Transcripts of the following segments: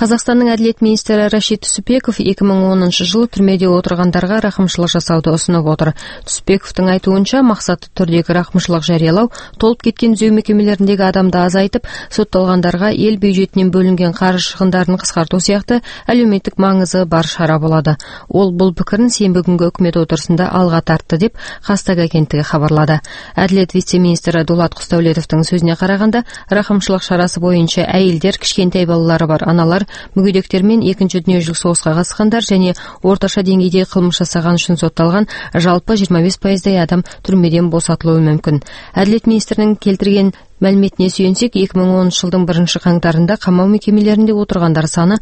Қазақстанның әділет министрі Рашид Түсіпбеков 2010 жылы түрмеде отырғандарға рақымшылық жасауды ұсынып отыр. Түсіпбековтың айтуынша, мақсатты түрдегі рақымшылық жариялау толып кеткен түзеу мекемелеріндегі адамды азайтып, сотталғандарға ел бюджетінен бөлінген қаржы шығындарын қысқарту сияқты әлеуметтік маңызы бар шара болады. Ол бұл пікірін сенбі күнгі үкімет отырысында алға тартты деп Қазтаг агенттігі хабарлады. Әділет вице-министрі Дулат Құсдәулетовтың сөзіне қарағанда, рақымшылық шарасы бойынша әйелдер, кішкентай балалары бар аналар, мүгедектер мен екінші дүниежүзілік соғысқа қатысқандар және орташа деңгейде қылмыс жасаған үшін сотталған жалпы 25%-дай адам түрмеден босатылуы мүмкін. Әділет министрінің келтірген мәліметіне сүйенсек, 2010 жылдың 1 қаңтарында қамау мекемелерінде отырғандар саны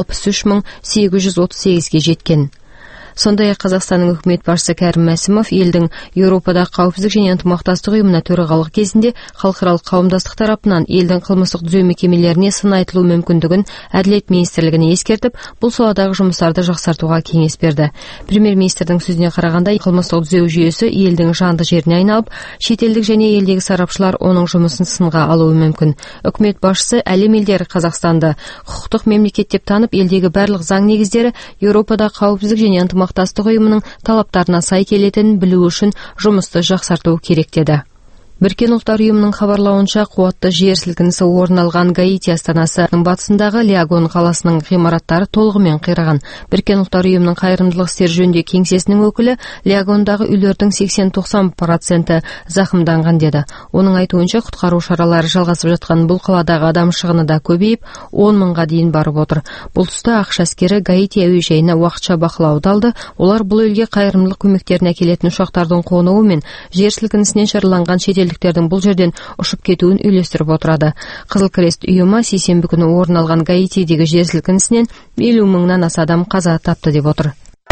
63.838-ге жеткен. Сондай-ақ Қазақстанның үкімет басшысы Кәрім Мәсімов елдің Еуропадағы қауіпсіздік және ынтымақтастық ұйымына төрағалық кезінде халықаралық қауымдастық тарапынан елдің қылмыстық түзеу мекемелеріне сын айтылу мүмкіндігін Әділет министрлігіне ескертіп, бұл саладағы жұмыстарды жақсартуға кеңес берді. Премьер-министрдің сөзіне қарағанда, қылмыстық түзеу жүйесі елдің жанды жеріне айналып, шетелдік және елдегі сарапшылар оның жұмысын сынға алуы мүмкін. Үкімет басшысы әлем елдері Қазақстанды құқықтық мемлекет деп танып, елдегі барлық заң негіздері Еуропадағы қауіпсіздік және ынтымақтастық ұйымының талаптарына сай келетінін білу үшін жұмысты жақсарту керек деді. Біріккен ұлттар ұйымының хабарлауынша, қуатты жер сілкінісі орын алған Гаити астанасының батысындағы Лиагон қаласының ғимараттары толығымен қираған. Біріккен ұлттар ұйымының қайырымдылық істер жөніндегі кеңсесінің өкілі Лиагондағы үйлердің 80-90% зақымданған деді. Оның айтуынша, құтқару шаралары жалғасып жатқан бұл қаладағы адам шығыны да көбейіп, 10 мыңға дейін барып отыр. Бұл тұста ақш әскері Гаити әуежайына уақытша бақылауды алды. Олар бұл елге қайырымдылық көмектерін әкелетін ұшақтардың қонуы мен жер сілкінісінен жараланған шетелдіктердің бұл жерден ұшып кетуін үйлестіріп отырады. Қызыл крест ұйымы сейсенбі күні орын алған Гаитидегі жер сілкінісінен 50 мыңнан аса адам қаза тапты деп отыр.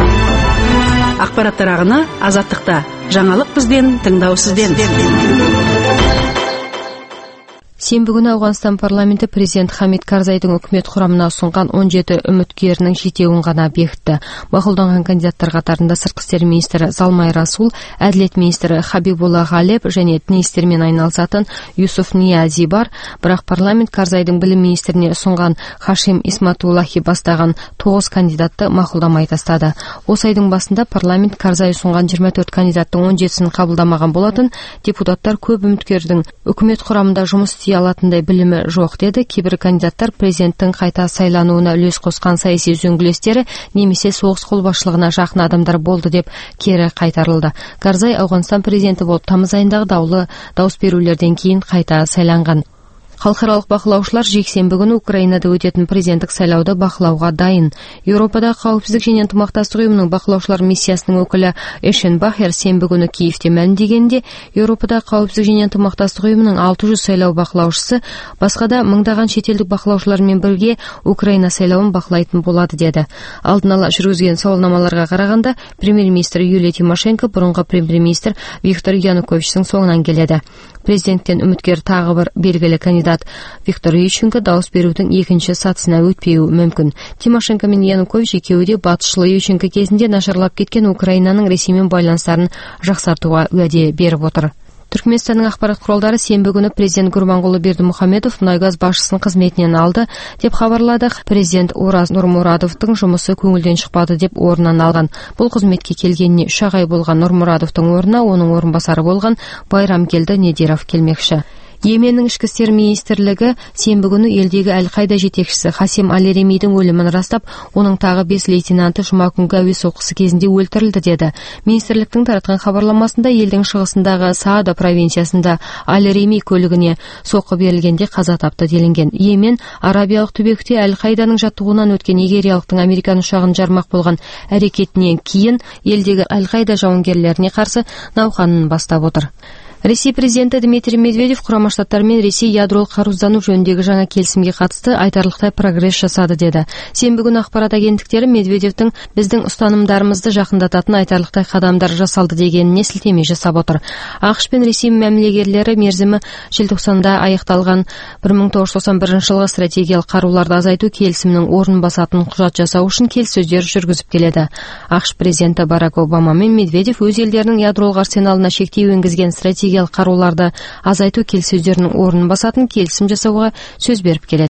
Ақпараттар ағыны Азаттықта. Жаңалық бізден, тыңдау сізден. Сенбі күні Ауғанстан парламенті президент Хамид Карзайдың үкімет құрамына ұсынған 17 үміткерінің жетеуін ғана бекітті. Мақұлданған кандидаттар қатарында сыртқы істер министрі Залмай Расул, әділет министрі Хабибулла Ғалеп және діни істермен айналысатын Юсуф Ниязи бар. Бірақ парламент Карзайдың білім министріне ұсынған Хашим Исматуллахи бастаған 9 кандидатты мақұлдамай тастады. Осы айдың басында парламент Карзай ұсынған 24 кандидаттың 17-сін қабылдамаған болатын. Депутаттар көп үміткердің үкімет құрамында жұмыс істей алатындай білімі жоқ деді. Кейбір кандидаттар президенттің қайта сайлануына үлес қосқан саяси үзеңгілестері немесе соғыс қолбасшылығына жақын адамдар болды деп кері қайтарылды. Карзай Ауғанстан президенті болып тамыз айындағы даулы дауыс берулерден кейін қайта сайланған. Халықаралық бақылаушылар жексенбі күні Украинада өтетін президенттік сайлауды бақылауға дайын. Еуропадағы қауіпсіздік және ынтымақтастық ұйымының бақылаушылар миссиясының өкілі Эшен Бахер сенбі күні Киевте мәлімдегенде, Еуропадағы қауіпсіздік және ынтымақтастық ұйымының 600 сайлау бақылаушысы басқа да мыңдаған шетелдік бақылаушылармен бірге Украина сайлауын бақылайтын болады деді. Алдын ала жүргізген сауалнамаларға қарағанда, премьер-министр Юлия Тимошенко бұрынғы премьер-министр Виктор Януковичтің соңынан келеді. Президенттен үміткер тағы бір белгілі кандидат Виктор Ющенко дауыс берудің екінші сатысына өтпеуі мүмкін. Тимошенко мен Янукович екеуі де батысшыл Ющенко кезінде нашарлап кеткен Украинаның Ресеймен байланыстарын жақсартуға уәде беріп отыр. Түркменстанның ақпарат құралдары сенбі күні президент Гурбангулы Бердімұхамедов мұнайгаз басшысын қызметінен алды деп хабарлады. Президент Ораз Нұрмұрадовтың жұмысы көңілден шықпады деп орнынан алған. Бұл қызметке келгеніне 3 ай болған Нұрмұрадовтың орнына оның орынбасары болған Байрамкелді Недиров келмекші. Йеменнің ішкі істер министрлігі сенбі күні елдегі Әл-Қайда жетекшісі Хасим Аль-Ремидің өлімін растап, оның тағы 5 лейтенанты жұма күнгі әуе соққысы кезінде өлтірілді деді. Министрліктің таратқан хабарламасында елдің шығысындағы Саада провинциясында Аль-Реми көлігіне соққы берілгенде қаза тапты делінген. Йемен арабиялық түбекте Әл-Қайданың жаттығуынан өткен нигериялықтың Американ ұшағын жармақ болған әрекетінен кейін елдегі Әл-Қайда жауынгерлеріне қарсы науқанын бастап отыр. Ресей президенті Дмитрий Медведев Құрама Штаттар мен Ресей ядролық қарусыздану жөніндегі жаңа келісімге қатысты айтарлықтай прогресс жасады деді. Сенбі күні ақпарат агенттіктері Медведевтің біздің ұстанымдарымызды жақындататын айтарлықтай қадамдар жасалды дегеніне сілтеме жасап отыр. ақш пен Ресей мәмілегерлері мерзімі желтоқсанда аяқталған 1991 жылғы стратегиялық қаруларды азайту келісімінің орнын басатын құжат жасау үшін келіссөздер жүргізіп келеді. ақш президенті Барак Обама мен Медведев өз елдерінің ядролық арсеналына шектеу енгізген стратегиялық қаруларды азайту келіссөздерінің орнын басатын келісім жасауға сөз беріп келеді.